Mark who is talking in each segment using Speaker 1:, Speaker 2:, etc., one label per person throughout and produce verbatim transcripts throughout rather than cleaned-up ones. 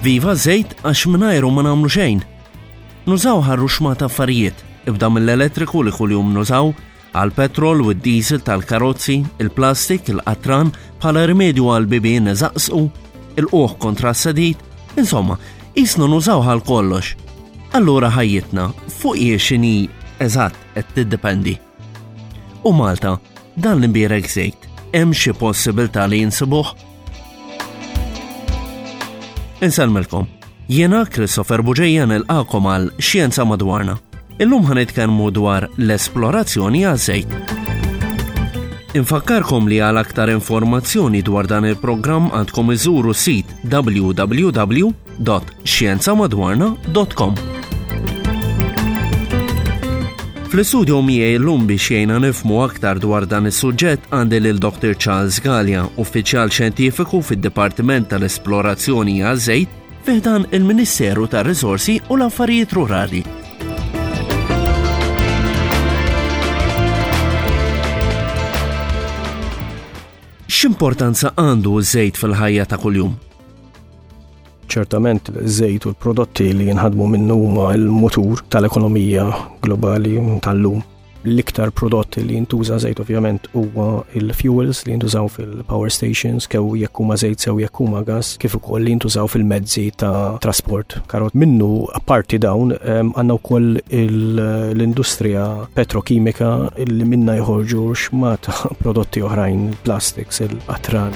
Speaker 1: Viva żejt għax mingħajru ma nagħmlu xejn. Nużaw ħarruxma ta' affarijiet, ibda mill-elettriku li kuljum nużaw, għal-petrol u d-diesel tal-karozzi, il-plastik, il-qatran, bħala rimedju għal-bibien eżaqsqu, il-qoħ kontra s-sadid, insomma, isnu nużaw għal kollox. Allura ħajjitna fuq jiexini eżatt qed tiddependi. U Malta, dan l-imbierek żejt, hemm xi possibilità li jinsibuh? Inselmilkom, jiena Christopher Buġejja nilqakom għal Xjenza Madwarna. Illum ħanitkellmu dwar l-esplorazzjoni għaż-żejt. Infakkarkom li għal aktar informazzjoni dwar dan il-programm għandkom iżuru sit w w w dot xjenza madwarna dot com. Fl-istudju miegħi llum biex jgħinna nifhmu aktar dwar dan is-suġġett għandi lil doktor Charles Gallia, uffiċjal xjentifiku fid-Dipartiment tal-Esplorazzjoni għaż-żejt fih dan il-Ministeru tar-Riżorsi u l-Affarijiet Rurali. X'importanza għandu ż-żejt fil-ħajja ta' kuljum?
Speaker 2: Ċertament iż-żejt u l-prodotti li jinħadmu minnu huma l-mutur tal-ekonomija globali tal-lum. L-iktar prodotti li jintuża żejt ovvjament huwa il-fuels li jintużaw fil-power stations, kew jekk huma żejt sew jekk huma gas, kif ukoll li jintużaw fil-mezzi ta' trasport. Karot minnu apparti dawn għandna wkoll l-industrija petrokimika li minna jħorġu xma ta' prodotti oħrajn, plastics, il-qatran.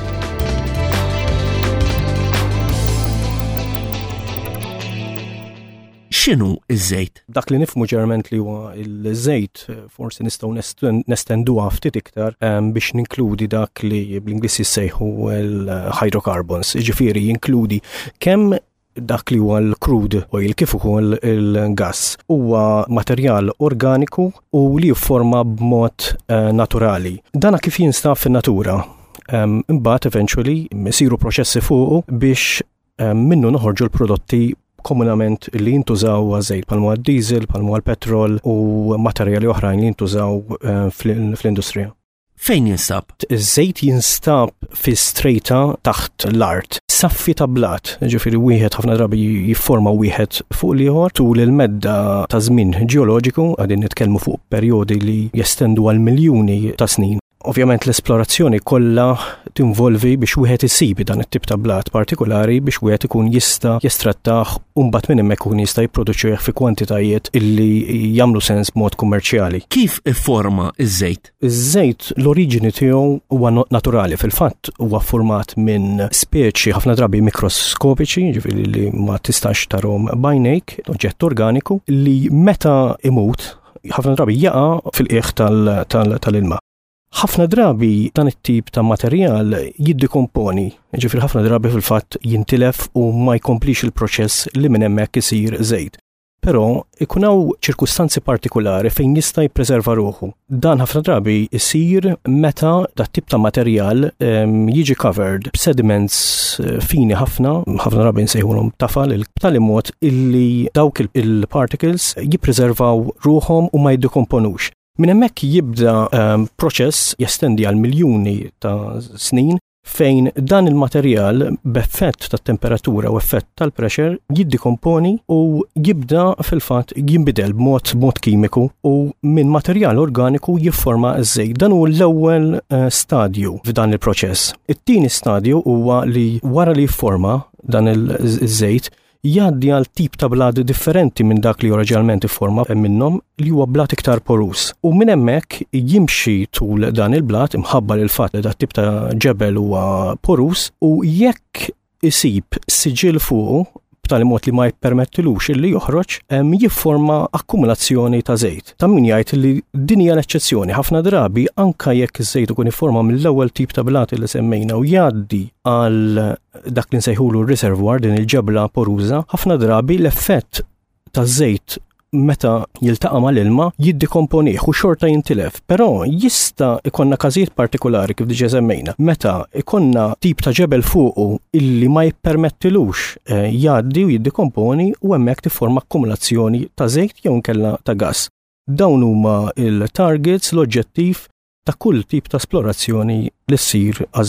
Speaker 1: X'inhu iż-żejt?
Speaker 2: Dak li nifhmu ġerment li huwa l-żejt forsi nistgħu nestenduha ftit iktar biex ninkludi dak li bl-Ingliż jissejħu l-hydrocarbons, jiġifieri jinkludi kemm dak li huwa l-crude oil kif ukoll il-gass. Huwa materjal organiku u li jifforma b'mod naturali. Dana kif jinstab fin-natura. Imbagħad eventually isiru proċessi fuqu biex minnu noħorġu l-prodotti komunament li jintużaw għażejt palmu għad-diesel, palmu għal-petrol u materjali oħrajn li jintużaw fl-industrija.
Speaker 1: Fejn jinstab?
Speaker 2: Iż-żejt jinstab fi strejta taħt l-art. Saffi ta' blat, ġifieri wieħed ħafna drabi jifforma wieħed fuq l-ieħor tul il-medda ta' żmien ġeoloġiku, qegħdin nitkellmu fuq perjodi li jestendu għal miljuni ta' snin. Ovvjament l-esplorazzjoni kollha tinvolvi biex wieħed isib dan it-tip ta' blat partikolari biex wieħed ikun jista' jestrattah u mbagħad minn hemmhekk ikun jista' jipproduċih fi kwantitajiet illi jagħmlu sens b'mod kummerċjali.
Speaker 1: Kif ifforma iż-żejt?
Speaker 2: Iż-żejt l-oriġini tiegħu huwa naturali, fil-fatt huwa format minn speċi ħafna drabi mikroskopiċi, ġifieri li ma tistax tarhom bajnejk, oġġett organiku li meta imut ħafna drabi jaqa' fil-qiegħ tal-ilma. Ħafna drabi dan it-tip ta' materjal jiddikomponi, ġifieri ħafna drabi fil-fatt jintilef u ma jkomplix il-proċess li minn hemmhekk isir żejt. Però ikun hawn ċirkustanzi partikolari fejn jista' jippreserva ruħu. Dan ħafna drabi isir meta dat tip ta' materjal um, jiġi covered b'sediments fini ħafna, ħafna drabi nsejħulhom tafal, b'tali mod illi dawk il-particles jippreservaw ruħhom u ma jiddekomponux. Min hemmhekk jibda um, proċess jestendi għal miljuni ta' snin fejn dan il-materjal b'effett tat-temperatura u effett tal-pressure jiddikomponi u jibda fil-fatt jinbidel b'mod mod kimiku u minn materjal organiku jifforma ż-żejt. Dan huwa l-ewwel uh, stadju f'dan il-proċess. It-tieni stadju huwa li wara li jifforma dan il-żejt jgħaddi għal tip ta' blat differenti minn dak li oriġinalment ifforma minnhom li huwa blat iktar porus. U minn hemmhekk jimxi tul dan il-blat imħabbar il-fatt li dat tip ta' ġebel huwa porus u jekk isib siġil fuqu b'tali mod li ma jippermettilux illi joħroġ jifforma akkumulazzjoni ta' żejt. Ta' min jgħid li din hija l-eċċezzjoni. Ħafna drabi anke jekk iż-żejt ikun ifforma mill-ewwel tip ta' blat li semmejna u jgħaddi għal dak li nsejħulu r-reservoir din il-ġebla poruża, ħafna drabi l-effett ta' żejt meta jiltaqa' mal-ilma jiddikomponieh u xorta jintilef. Però jista' ikonna każijiet partikolari kif diġà semmejna. Meta ikonna tip ta' ġebel fuqu illi ma jippermettilux eh, jgħaddi u jiddikomponi u hemmhekk tifforma akkumulazzjoni ta' żejt jew inkella ta' gass. Dawn huma il-targets, l-oġġettiv ta' kull tip ta' esplorazzjoni li ssir għaż-żejt.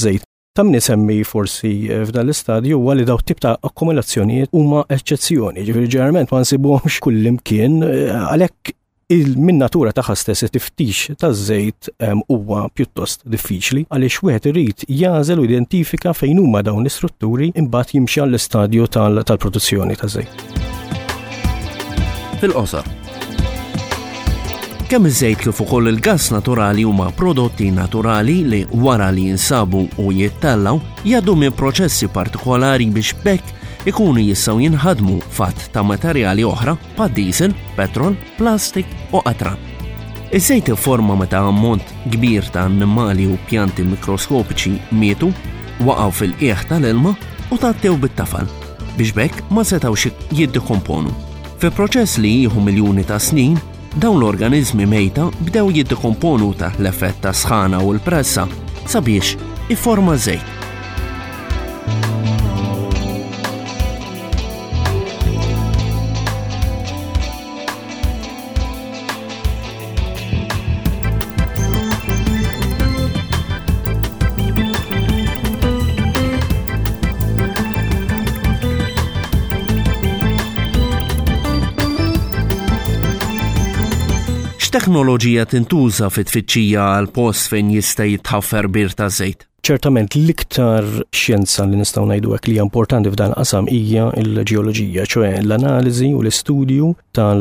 Speaker 2: Tam nisemmi forsi f'dan l-istadju huwa li daw tip ta' akkumulazzjonijiet huma eċċezzjoni, ġifieri ġeneralment ma nsibhomx kullimkien għalhekk il-min natura tagħha stess it-tiftix taż-żejt huwa pjuttost diffiċli għaliex wieħed irid jażel u identifika fejn huma dawn l-istrutturi imbagħad jimxi għall-istadju tal-produzzjoni taż-żejt.
Speaker 1: Fil-qosor. Kemm iż-żejt kif ukoll il-gass naturali huma prodotti naturali li wara li jinsabu u jittellgħu jgħaddu minn proċessi partikolari biex bekk ikunu jistgħu jinħadmu fatt ta' materjali oħra bħal diesel, petrol, plastik u qatran. Iż-żejt ifforma meta ammont kbir ta' annimali u pjanti mikroskopiċi mietu waqgħu fil-qiegħ tal-ilma u tgħaddew bit-tafal biex bekk ma setgħux jiddekomponu. Fi proċess li jieħu miljuni ta' snin, dawn l-organizmi mejta bdew jiddekomponu taħt l-effett ta' sħana u l-pressa sabiex ifforma żejt. X'teknoloġija tintuża fit-tfittxija għal post fejn jista' jitħaffer bir ta' żejt?
Speaker 2: Ċertament l-iktar xjenza li nistgħu ngħidu hekk li hija importanti f'dan qasam hija l-ġeoloġija, ċoe l-analiżi u l-istudju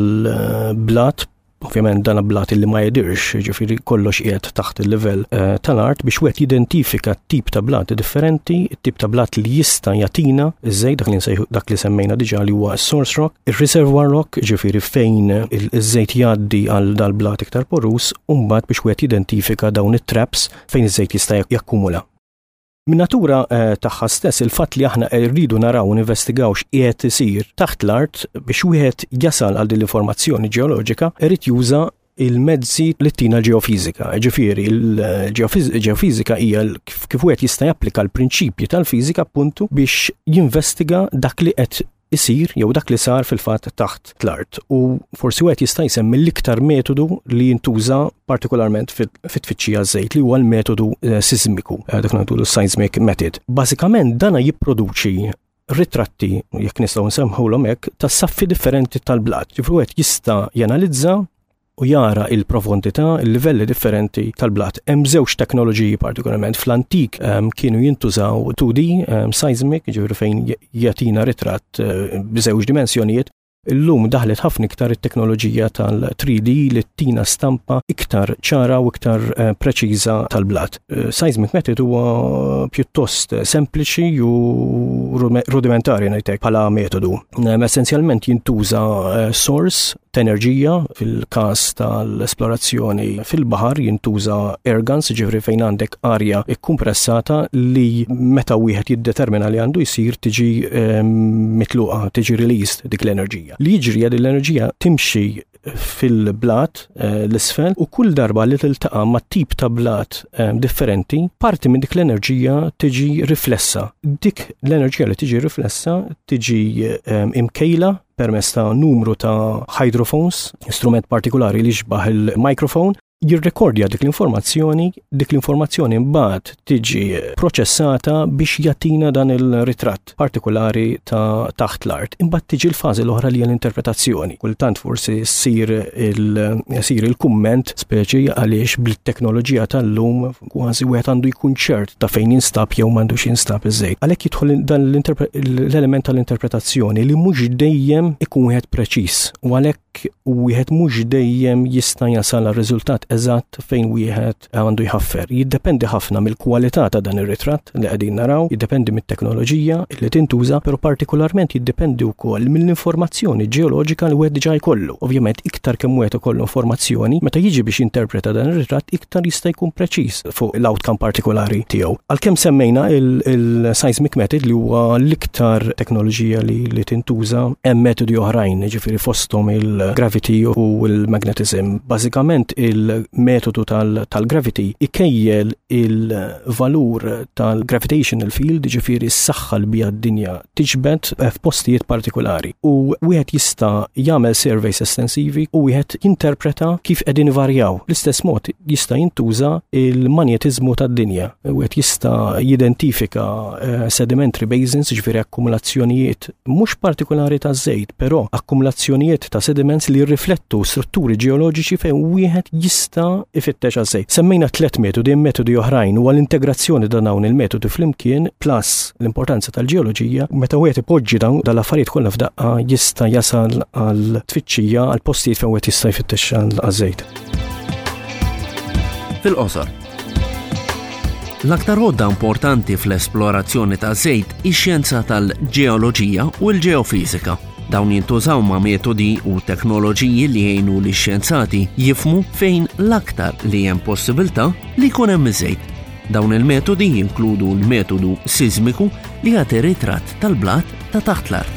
Speaker 2: tal-blat. Ovvjament dan blat li ma jedirx, ġifieri kollox qiegħed taħt il-livell uh, tal-art biex wieħed jidentifika t-tip ta' blat differenti, it-tip ta' blat li jista' jagħtina iż-żejt dak li nsejħu dak li semmejna diġà li huwa source rock, ir-reservoir rock, ġifieri fejn iż-żejt jgħaddi għal dal-blat iktar porus, u mbagħad biex wieħed jidentifika dawn it-traps fejn iż-żejt jista' jakkumula. Min natura eh, tagħha stess il-fatt li aħna rridu naraw u investigaw x'qiegħed isir taħt l-art biex wieħed jasal għal din l-informazzjoni ġeoloġika irid juża il-mezzi li tina ġeofiżika. Ġifieri il-ġeofiżika hija kif wieħed jista' japplika l-prinċipji tal-fiżika appuntu biex jinvestiga dak li qed isir jew dak li sar fil-fatt taħt l-art. U forsi wieħed jista' jsemmi l-iktar metodu li jintuża partikolarment fit-tfittxija żejt li huwa l-metodu sismiku, dak ngħidu l-seismic method. Bażikament dana jipproduċi ritratti, jekk nistgħu nsemħulhom hekk, ta' saffi differenti tal-blat. Ġifieri wieħed jista' janalizza u jara il-profondità, il-livelli differenti tal-blat. Hemm żewġ teknoloġiji partikolarment fl-antik um, kienu jintużaw two D um, seismic, ġifieri fejn jagħtina ritratt uh, b'żewġ dimensjonijiet. Illum daħlet ħafna iktar it-teknoloġija tal-three D li tina stampa iktar ċara u iktar uh, preċiża tal-blat. Uh, seismic method huwa pjuttost sempliċi u rudimentari ngħidlek bħala metodu. Um, essenzjalment jintuża uh, source ta' enerġija fil-każ tal-esplorazzjoni fil-baħar jintuża airguns, ġifri fejn għandek arja ikkumpressata li meta wieħed jiddetermina li għandu jsir tiġi um, mitluqa, tiġi released dik l-enerġija. Li jiġri għad l-enerġija timxi fil-blat uh, l-isfel u kull darba li tiltaqa' ma' tip ta' blat um, differenti, parti minn dik l-enerġija tiġi riflessa. Dik l-enerġija li tiġi riflessa tiġi um, imkejla permezz ta' numru ta' hydrophones, strument partikolari li jixbaħ il-microphone, jirrekordja dik l-informazzjoni, dik l-informazzjoni mbagħad tiġi proċessata biex jagħtina dan il-ritratt partikolari ta' taħt l-art. Imbagħad tiġi l-fażi l-oħra li hija l-interpretazzjoni. Kultant forsi ssir il il-kumment speċi għaliex bil-teknoloġija tal-lum kważi wieħed għandu jkun ċert ta' fejn jinstab jew m'għandux jinstab iż-żejt. Għalhekk jidħol dan l-element tal-interpretazzjoni li mhux dejjem ikun wieħed preċiż u għalhekk wieħed mhux dejjem jista' jasal għar-riżultat eżatt fejn wieħed għandu jħaffer. Jiddependi ħafna mill-kwalità ta' dan ir-ritratt li qegħdin naraw, jiddependi mit-teknoloġija li tintuża, però partikolarment jiddependi wkoll mill-informazzjoni ġeoloġika li wieħed diġà jkollu. Ovvjament iktar kemm wieħed ikollu informazzjoni, meta jiġi biex jinterpreta dan ir-ritratt iktar jista' jkun preċiż fuq l-outcome partikolari tiegħu. Għalkemm semmejna il-seismic method li huwa l-iktar teknoloġija li li tintuża, hemm metodi oħrajn, ġifieri fosthom il-gravity u l-magnetism. Bażikament il il-metodu tal-gravity ikejjel il-valur tal-gravitational field, ġifieri s-saħħa li bija d-dinja tiġbed f'postijiet partikolari. U wieħed jista' jagħmel surveys estensivi u wieħed jinterpreta kif qegħdin ivarjaw. L-istess mod jista' jintuża il-manjetiżmu tad-dinja. Wieħed jista' jidentifika uh, sedimentary basins, ġifieri akkumulazzjonijiet mhux partikolari ta' żejt, però akkumulazzjonijiet ta' sediments li jirriflettu strutturi ġeoloġiċi fejn wieħed jista' ifittex għaż-żejt. Semmejna tliet metodi, metodi oħrajn huwa l-integrazzjoni ta' dawn il-metodi flimkien plus l-importanza tal-ġeoloġija. Meta wieħed ipoġġi dawn dal-affarijiet kollha f'daqqa jista' jasal għal tfittxija għal postijiet fejn wieħed jista' jfittex għaż-żejt.
Speaker 1: Fil-qosor. L-aktar għodda importanti fl-esplorazzjoni ta' żejt ix-xjenza tal-ġeoloġija u l-ġeofisika. Dawn jintużaw ma' metodi u teknoloġiji li jgħinu li xjenzati jifmu fejn l-aktar li hemm possibilità li jkun hemm iż-żejt. Dawn il-metodi jinkludu l-metodu sismiku li jagħti ritratt tal-blat ta' taħt l-art.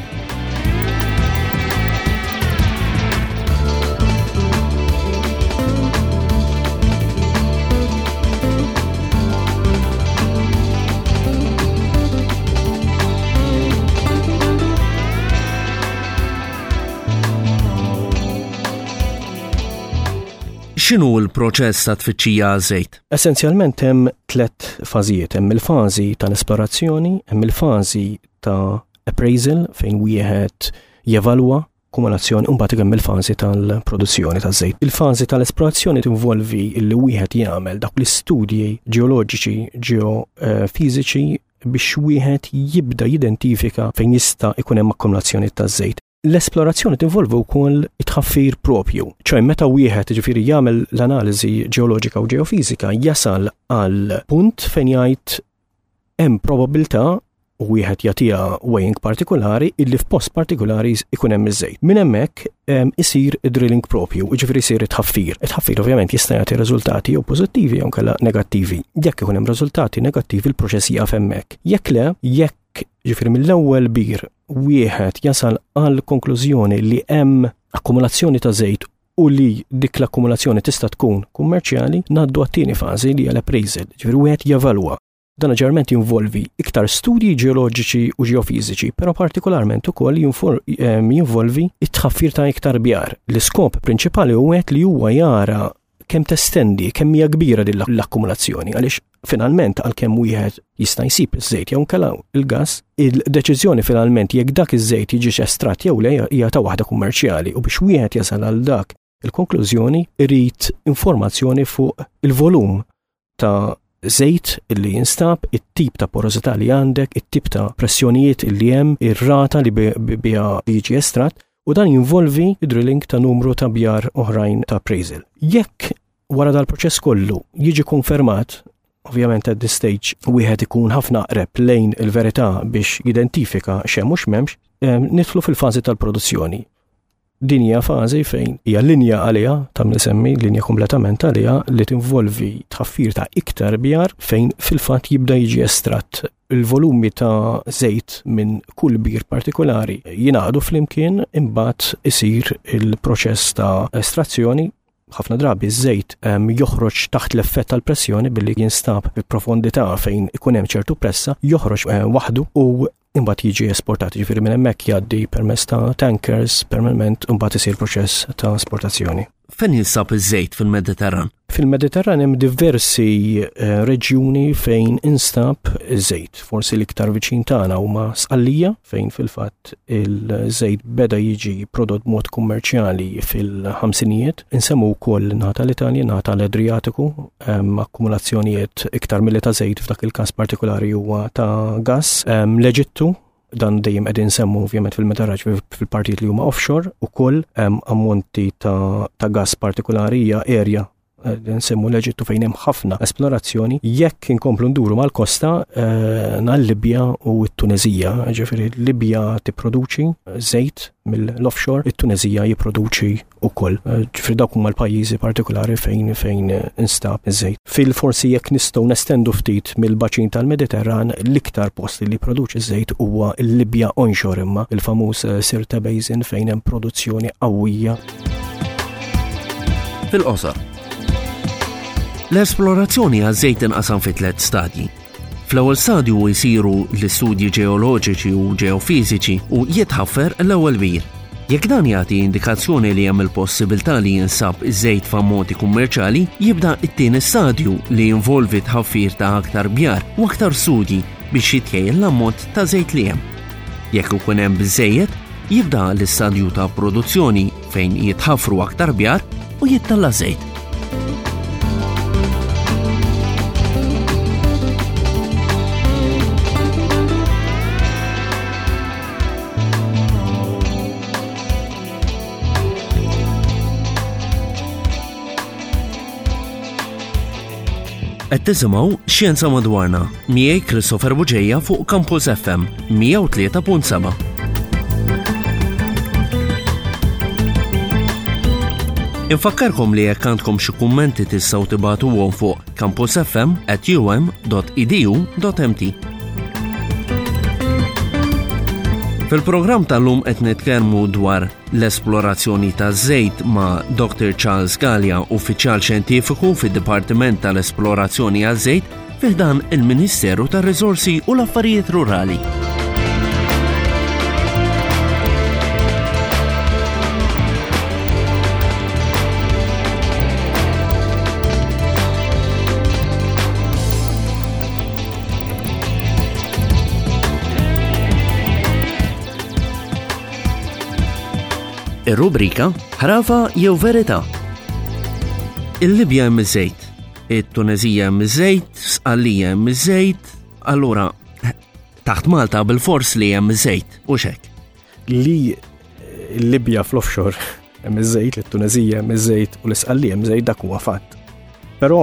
Speaker 1: X'inhu l-proċess ta' tfittxija għaż-żejt?
Speaker 2: Essenzjalment hemm tliet fażijiet, hemm il-fażi tal-esplorazzjoni, hemm il-fażi ta' appraisal fejn wieħed jevalwa kumulazzjoni u mbagħad hemm il-fażi tal-produzzjoni taż-żejt. Il-fażi tal-esplorazzjoni tinvolvi li wieħed jagħmel dawk l-istudji ġeoloġiċi, ġeofiżiċi biex wieħed jibda jidentifika fejn jista' jkun hemm akkumulazzjoni taż-żejt. L-esplorazzjoni tinvolvi wkoll it-tħaffir propju, ċoj meta wieħed ġifieri jagħmel l-analiżi ġeoloġika u ġeofiżika jasal għal punt fejn jgħid hemm probabilità u wieħed jagħtiha weighing partikolari illi f'post partikolari ikun hemm iż-żejt. Minn hemmhekk isir drilling propju, ġifieri jsir it-tħaffir. It-tħaffir ovvjament jista' jagħti riżultati jew pożittivi jew kellha negattivi. Jekk ikun hemm riżultati negattivi il-proċess jaqaf hemmhekk. Jekk le, jekk ġifieri mill-ewwel bir wieħed jasal għal konklużjoni li hemm akkumulazzjoni ta' żejt u li dik l-akkumulazzjoni tista' tkun kummerċjali, ngħaddu għat-tieni fażi li hija l-appraisal, ġifieri wieħed jevalwa. Dan ġeneralment jinvolvi iktar studji ġeoloġiċi u ġeofiżiċi, però partikolarment ukoll jinvolvi it-tħaffir ta' iktar bjar. L-iskop prinċipali huwa li huwa jara kemm testendi, kemm hija kbira din l-akkumulazzjoni, għaliex finalment għalkemm wieħed jista' jsib iż-żejt jew nkalaw il-gass, il-deċiżjoni finalment jekk dak iż-żejt jiġix estratt jew le hija ta' waħda kummerċjali u biex wieħed jasal għal dak il-konklużjoni irid informazzjoni fuq il-volum ta' żejt illi jinstab, it-tip ta' porosità li għandek, it-tip ta' pressjonijiet illi hemm, ir-rata li biha jiġi estratt, u dan jinvolvi drilling ta' numru ta' bjar oħrajn ta' appraisal. Jekk wara dal-proċess kollu jiġi konfermat, ovvjament at this stage wieħed ikun ħafna qreb lejn il-verità biex jidentifika x'hemm mhux m'hemmx, nidħlu fil-fażi tal-produzzjoni. Din hija fażi fejn hija linja għaliha ta' nisemmi linja kompletament għaliha li tinvolvi tħaffir ta' iktar bjar fejn fil-fatt jibda jiġi estratt il-volumi ta' żejt minn kull bir partikolari jingħaqdu flimkien imbagħad isir il-proċess ta' estrazzjoni. Ħafna drabi ż-żejt joħroġ taħt l-effett tal-pressjoni billi jinstab fil-profondità fejn ikun hemm ċertu pressa, joħroġ waħdu u imbagħad jiġi esportat, ġifieri minn hemmhekk jgħaddi permezz ta' tankers permanent u mbagħad isir proċess ta' esportazzjoni.
Speaker 1: Fejn jinsab iż-żejt fil-Mediterran?
Speaker 2: Fil-Mediterran hemm diversi uh, reġjuni fejn instab iż-żejt. Forsi l-iktar viċin tagħna huma Sqallija fejn fil-fatt il-żejt beda jiġi prodott mod kummerċjali fil-ħamsinijiet. Insemmu wkoll nata l-Italja, nata l-Adriatiku, um, akkumulazzjonijiet iktar milli ta' żejt f'dak il-każ partikolari huwa ta' gass. Um, L-Eġittu dan dejjem qegħdin semmu ovvjament fil-Mediterran fil-partijiet li huma offshore ukoll hemm ammonti ta' ta' gass partikolari hija area nsemmu l-Eġittu fejn hemm ħafna esplorazzjoni. Jekk inkomplu nduru mal-kosta nal-Libja u t-Tunezija, ġifieri Libja tipproduċi żejt mill-offshore, it-Tunezija jipproduċi wkoll. Ġifieri dawk huma l-pajjiżi partikolari fejn fejn instab iż-żejt. Fil-forsi jekk nistgħu nestendu ftit mill-baċin tal-Mediterran, l-iktar post li jipproduċi żejt huwa l-Libja onshore imma il-famuż Sirte Basin fejn hemm produzzjoni qawwija.
Speaker 1: Fil-qosor. L-esplorazzjoni għaż-żejt inqasam fi tliet stadji. Fl-ewwel stadju jsiru l-istudji ġeoloġiċi u ġeofiżiċi u jitħaffer l-ewwel bir. Jekk dan jagħti indikazzjoni li hemm il-possibilità li jinsab iż-żejt f'ammont kummerċjali, jibda t-tieni stadju li jinvolvi tħaffir ta' aktar bjar u aktar studji biex jitħejjel l-ammont ta' żejt li hemm. Jekk ikun hemm biżżejjed, jibda l-istadju ta' produzzjoni fejn jitħaffru aktar bjar u jittalla żejt. Qed tisimgħu Xjenza Madwarna miegħi Christopher Buġejja fuq Campus F M mija u tlieta punt seba'. Infakkarkom li jekk għandkom xi kummenti tistgħu tibagħtuhom fuq campusfm at u m dot e d u dot m t. Fil-programm tal-lum qed nitkellmu dwar l-esplorazzjoni taż-żejt ma' Doctor Charles Galea, uffiċjal xjentifiku fid-Dipartiment tal-Esplorazzjoni għaż-żejt fih dan il-Ministeru tar-Riżorsi u l-Affarijiet Rurali. Ir-rubrika ħrafa jew verità. Il-Libja hemm iż-żejt, it-Tunezija hemm iż-żejt, Sqallija hemm iż-żejt, allura taħt Malta bil-fors li hemm iż-żejt u x'hekk.
Speaker 2: Li l-Libja fl-offshore hemm iż-żejt, it-Tunezija hemm iż-żejt u l-Sqallija hemm iż-żejt dak huwa fatt. Però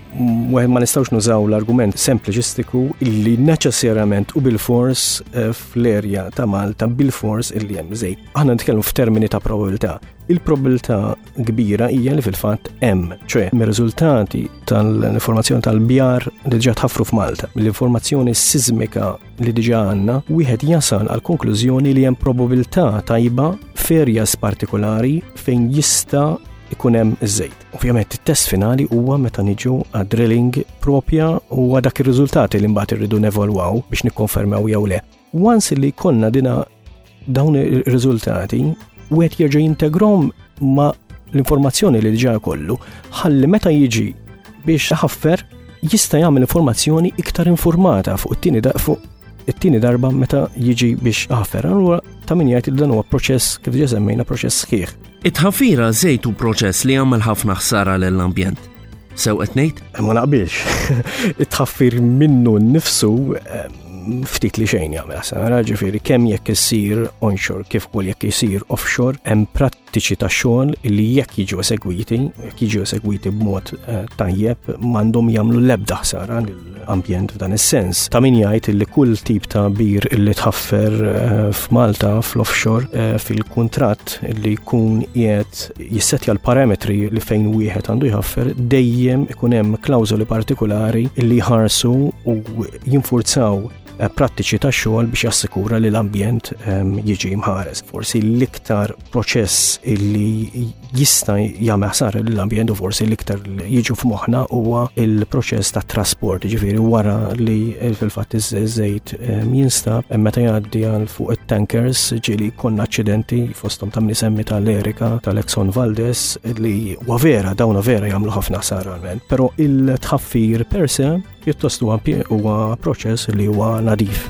Speaker 2: ma nistgħux nużaw l-argument sempliċistiku illi neċessarjament u bil-fors fl-erja ta' Malta bil-fors illi hemm żejt. Aħna nitkellmu f'termini ta' probabilità. Il-probabilità kbira hija li fil-fatt hemm, ċe mir-riżultati tal-informazzjoni tal-bjar li diġà tħaffru f'Malta, mill-informazzjoni sismika li diġà għandna, wieħed jasal għal konklużjoni li hemm probabilità tajba f'erjas partikolari fejn jista' ikun hemm iż-żejt. Ovvjament it-test finali huwa meta niġu għad-drilling propja u dak ir-riżultati li mbagħad irridu nevalwaw biex nikkonfermaw jew le. Once li jkollna dina dawn ir-riżultati wieħed jerġa' jintegrom ma' l-informazzjoni li diġà jkollu ħalli meta jiġi biex ħaffer jista' jagħmel informazzjoni iktar informata fuq it-tieni fuq it-tieni darba meta jiġi biex ħaffer. Allura ta' min jgħid li dan huwa proċess kif diġà semmejna proċess sħiħ.
Speaker 1: It-ħafira żejt hu proċess li jagħmel ħafna ħsara lill-ambjent. Sew qed ngħid?
Speaker 2: Ma naqbilx. It-tħaffir minnu nnifsu ftit li xejn jagħmel ħsara, ġifieri kemm jekk isir onshore kif ukoll jekk isir offshore hemm prattiċi ta' xogħol li jekk jiġu esegwiti, jekk jiġu esegwiti b'mod tajjeb m'għandhom jagħmlu l-ebda ħsara lill-ambjent f'dan is-sens. Ta' min jgħid li kull tip ta' bir li tħaffer f'Malta fl-offshore fil-kuntratt li jkun qiegħed jissettja l-parametri li fejn wieħed għandu jħaffer dejjem ikun hemm klawżoli partikolari li jħarsu u jinfurzaw prattiċi ta' xogħol biex jassikura li l-ambjent jiġi mħares. Forsi l-iktar proċess illi jista' jagħmel ħsara lill-ambjent u forsi l-iktar jiġu f'moħħna huwa il-proċess ta' trasport, ġifieri wara li fil-fatt iż-żejt jinstab meta jgħaddi għal fuq it-tankers ġieli jkollna aċċidenti fosthom ta' semmi tal-Erika tal-Exxon Valdez li huwa vera dawn vera jagħmlu ħafna ħsara għalment. Però il-tħaffir per se pjuttost huwa proċess li huwa nadif.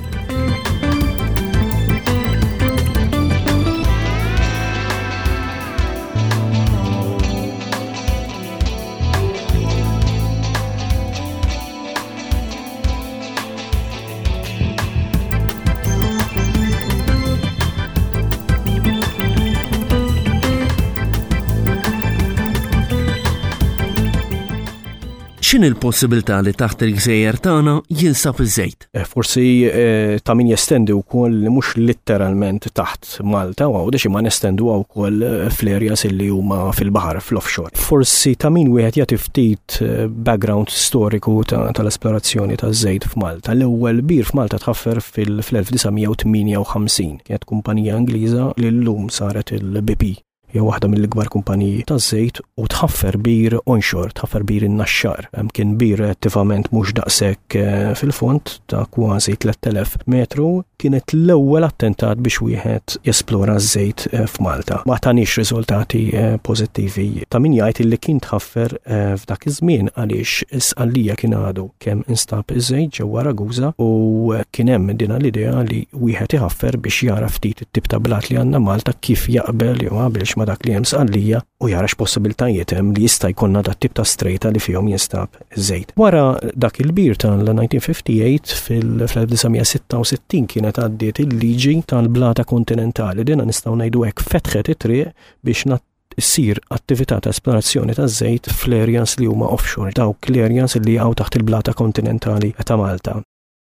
Speaker 1: X'in il-possibilità li taħt il-gżejjer tagħna jinsab iż-żejt?
Speaker 2: Forsi ta' min jestendi wkoll mhux litteralment taħt Malta u għawdex ma nestendu wkoll fl-areas illi huma fil-baħar fl-offshore. Forsi ta' min wieħed jagħti ftit background storiku tal-esplorazzjoni taż-żejt f'Malta. L-ewwel bir f'Malta tħaffer fil-elf tisgħemija u tminja u ħamsin. Kienet kumpanija Ingliża li llum saret il-B P. hija waħda mill-ikbar kumpaniji taż-żejt u tħaffer bir onshore, tħaffer bir in-naxxar. Kien bir attivament mhux daqshekk fil-fond ta' kważi tliet elef metru, kienet l-ewwel attentat biex wieħed jesplora ż-żejt f'Malta. Ma tanix riżultati pożittivi. Ta' min jgħid illi kien tħaffer f'dak iż-żmien għaliex is-qallija kien għadu kemm instab iż-żejt ġewwa Ragusa u kien hemm din l-idea li wieħed iħaffer biex jara ftit it-tip ta' blat li għandna Malta kif jaqbel jew qabelx ma' dak li hemm sqallija u jara x'possibiltajiet hemm li jista' jkollna dat tip ta' strejta li fihom jinstab iż-żejt. Wara dak il-bir tal-nineteen fifty-eight fil-nineteen sixty-six kienet għaddiet il-liġi tal-blata kontinentali. Dina nistgħu ngħidu hekk fetħet it-triq biex issir attività ta' esplorazzjoni ta' żejt fl-areas li huma offshore, dawk l-areas li għaw taħt il-blata kontinentali ta' Malta.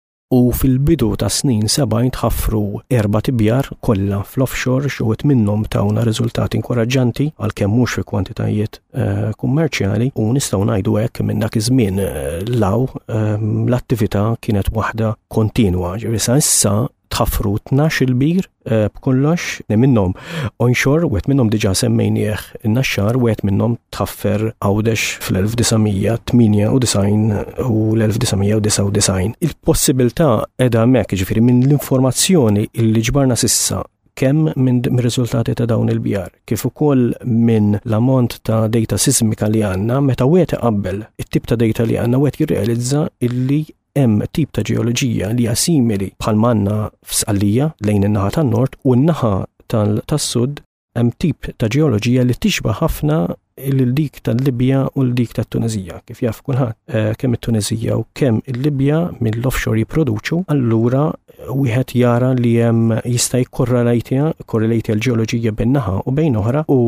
Speaker 2: U fil-bidu ta' snin sebgħin tħaffru erba' tibjar kollha fl-offshore xogħod minnhom tawna riżultati inkoraġġanti għalkemm mhux fi kwantitajiet uh, kummerċjali u nistgħu ngħidu hekk minn dak iż-żmien uh, law um, l-attività kienet waħda kontinwa. Ġifieri sa issa tħaffru tnax il-bir uh, b'kollox minnhom onshore, wieħed minnhom diġà semmejnieh in-naxxar, wieħed minnhom tħaffer għawdex fl-nineteen eighty-nine u l-nineteen ninety-nine. Il-possibilità qiegħda hemmhekk, jiġifieri minn l-informazzjoni li ġbarna s'issa kemm minn mir-riżultati ta' dawn il-bjar, kif ukoll minn l-ammont ta' data sismika li għandna, meta wieħed iqabbel it-tip ta' data li għandna wieħed jirrealizza illi hemm tip ta' ġeoloġija li hija simili bħal manna f'Sqallija lejn in-naħa tan-nord u n-naħa tas-sud hemm tip ta' ġeoloġija li tixbaħ ħafna il-dik tal-Libja u l-dik tat-Tunezija. Kif jaf kulħadd kemm it-Tunezija u kemm il-Libja mill-offshore jipproduċu, allura wieħed jara li hemm jista' jikkorrelatja korrelatja l-ġeoloġija bejn-naħa u bejn oħra u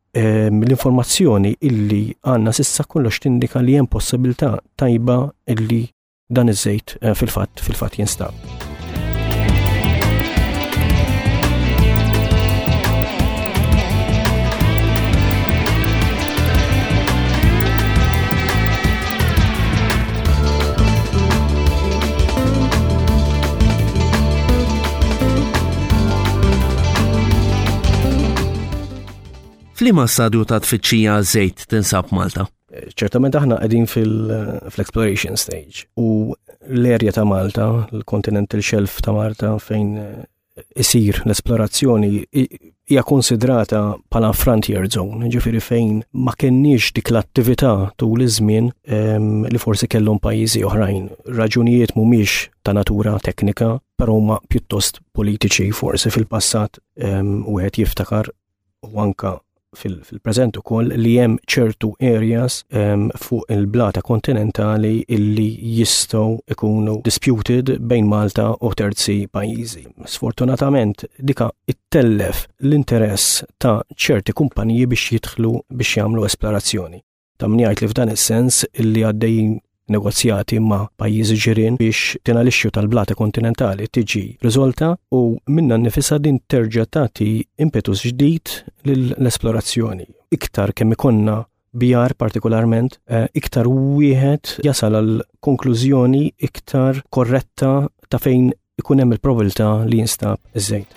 Speaker 2: l-informazzjoni illi għandna s'issa kollox tindika li hemm possibilità tajba illi dan iż-żejt fil-fatt fil-fatt jinstab.
Speaker 1: F'liema stadju ta' tfittxija żejt tinsab Malta?
Speaker 2: ċertament aħna qegħdin fil-exploration stage u l-erja ta' Malta, l-continental shelf ta' Malta fejn isir l-esplorazzjoni hija konsidrata bħala frontier zone, ġifieri fejn ma kenniex dik l-attività tul iż-żmien li forsi kellhom pajjiżi oħrajn. Raġunijiet mhumiex ta' natura teknika, però huma pjuttost politiċi forsi fil-passat wieħed jiftakar u anke fil-preżent ukoll li hemm ċertu areas um, fuq il-blata kontinentali illi jistgħu ikunu disputed bejn Malta u terzi pajjiżi. Sfortunatament dika ittellef l-interess ta' ċerti kumpaniji biex jidħlu biex jagħmlu esplorazzjoni. Ta' min jgħid li f'dan is-sens illi għaddejjin negozjati ma' pajjiżi ġirien biex tina l-ixxu tal-blata kontinentali tiġi riżolta u minna nnifisha din terġa' tagħti impetus ġdid lill-esplorazzjoni. Iktar kemm ikonna bjar partikolarment, iktar wieħed jasal għal konklużjoni iktar korretta ta' fejn ikun hemm il-probabilità li jinstab iż-żejt.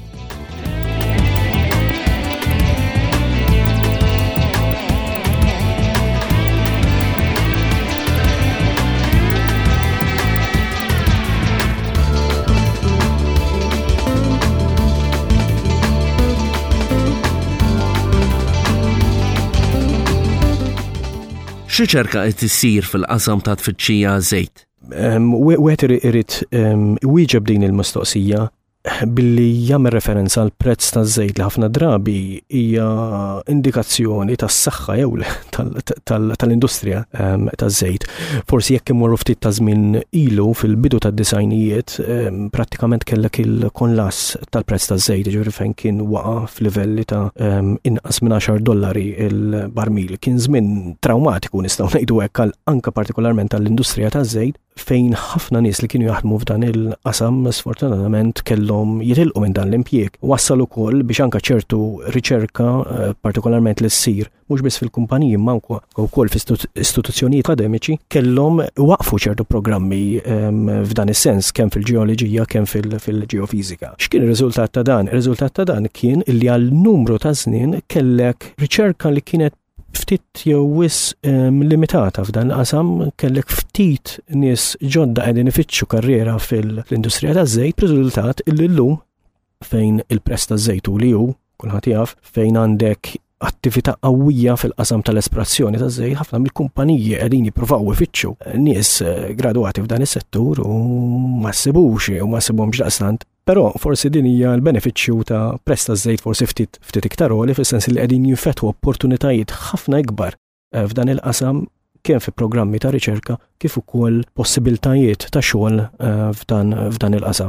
Speaker 1: X'riċerka qed issir fil-qasam ta' tfittxija żejt?
Speaker 2: Wieħed irid wieġeb din il-mistoqsija billi jagħmel referenza għal prezz taż-żejt li ħafna drabi hija indikazzjoni tas-saħħa jew tal-industrija taż-żejt. Forsi jekk imorru ftit ta' żmien ilu fil-bidu tad-disajnijiet prattikament kellek il-konlass tal-prezz taż-żejt, ġifieri fejn kien waqa' f'livelli ta' inqas minn għaxar dollari il-barmil. Kien żmien traumatiku nistgħu ngħidu hekk anke partikolarment għall-industrija taż-żejt. fejn ħafna nies li kienu jaħdmu f'dan il-qasam sfortunatament kellhom jitilqu minn dan l-impjieg. Wassal ukoll biex anke ċertu riċerka partikolarment li ssir mhux biss fil-kumpaniji ma wkoll f'istituzzjonijiet akademiċi kellhom waqfu ċertu programmi f'dan is-sens kemm fil-ġeoloġija kemm fil-ġeofiżika. X'kien ir-riżultat ta' dan? Ir-riżultat ta' dan kien li għal numru ta' żnien kellek riċerka li kienet ftit jew wis um, limitata f'dan qasam, kellek ftit nies ġodda qegħdin ifittxu karriera fil-industrija taż-żejt, riżultat illi llum fejn il-prezz taż-żejt li hu kulħadd jaf fejn għandek attività qawwija fil-qasam tal-esprazzjoni taż-żejt, ħafna mill-kumpaniji qegħdin jippruvaw ifittxu nies gradwati f'dan is-settur u ma ssibux u ma ssibhomx daqstant. Però forsi din hija l-benefiċċju ta' prezz taż-żejt forsi ftit ftit iktar għoli fis-sens li qegħdin jinfetħu opportunitajiet ħafna ikbar f'dan il-qasam kemm fi programmi ta' riċerka kif ukoll possibiltajiet ta' xogħol f'dan f'dan il-qasam.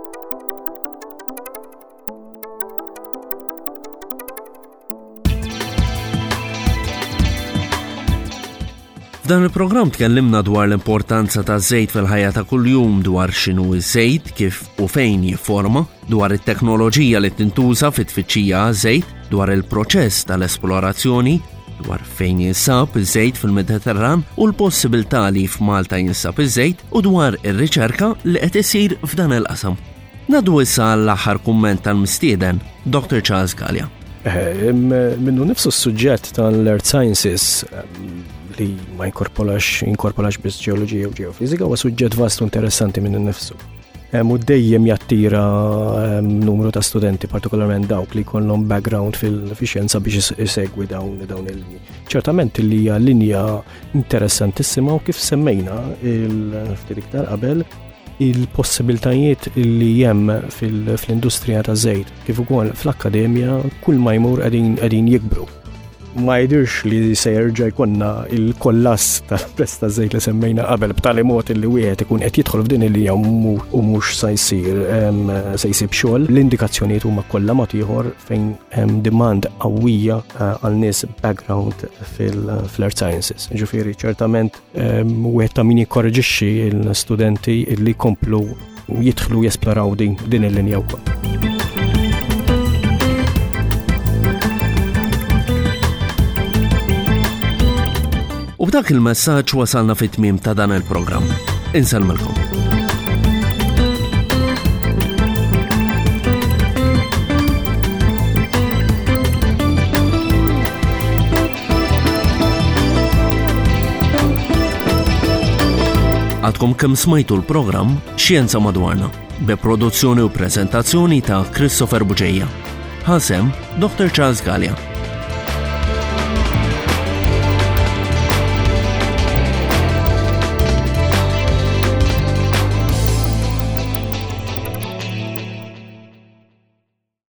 Speaker 1: F'dan il-programm tkellimna dwar l-importanza ta' żejt fil-ħajja ta' kuljum, dwar x'inhu ż-żejt, kif u fejn jifforma, dwar it-teknoloġija li tintuża fit-tfittxija għaż-żejt, dwar il-proċess tal-esplorazzjoni, dwar fejn jinsab iż-żejt fil-Mediterran u l-possibilità li f'Malta jinsab iż-żejt u dwar ir-riċerka li qed isir f'dan il-qasam. Nadu issa l-aħħar kumment tal-mistieden, Doctor Charles Galea.
Speaker 2: Minnu nifsu s-suġġett tal-Earth Sciences li ma jinkorpolax jinkorpolax biss ġeoloġija u ġeofiżika huwa suġġett vastu interessanti minn innifsu. Hemm dejjem jattira numru ta' studenti partikolarment dawk li jkollhom background fil-xjenza biex isegwi dawn dawn il-linji. Ċertament li hija linja interessantissima u kif semmejna il-ftit iktar qabel il-possibiltajiet li hemm fil-industrija taż-żejt kif ukoll fl-akkademja kull ma jmur qegħdin jikbru. Ma jidirx li se jerġa' jkollna il-kollass tal-prezz taż-żejt li semmejna qabel b'tali mod li wieħed ikun qed jidħol f'din il-linja u mhux se jsir se jsib xogħol. L-indikazzjonijiet huma kollha mod ieħor fejn hemm demand qawwija għal nies background fil-Earth Sciences. Ġifieri ċertament wieħed ta' min jikkorreġixxi l-studenti li jkomplu jidħlu jesploraw din din il-linja wkoll.
Speaker 1: U b'dak il-messaġġ wasalna fit-tmiem ta' dan il-programm. Insellmilkom. Għadkom kemm smajtu l-programm Xjenza Madwarna, b'produzzjoni u preżentazzjoni ta' Christopher Buġejja. Ħasem Doctor Charles Galea.